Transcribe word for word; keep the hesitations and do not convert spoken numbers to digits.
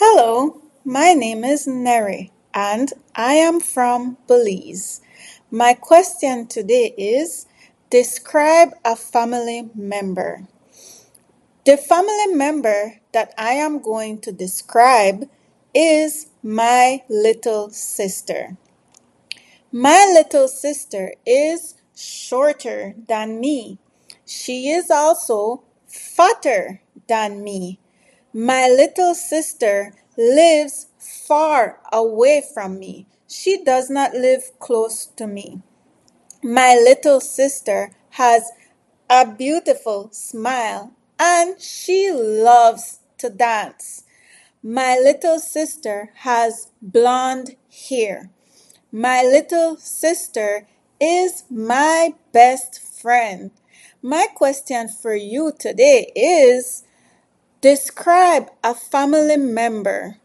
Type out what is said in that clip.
Hello, my name is Neri and I am from Belize. My question today is describe a family member. The family member that I am going to describe is my little sister. My little sister is shorter than me. She is also fatter than me. My little sister lives far away from me. She does not live close to me. My little sister has a beautiful smile and she loves to dance. My little sister has blonde hair. My little sister is my best friend. My question for you today is describe a family member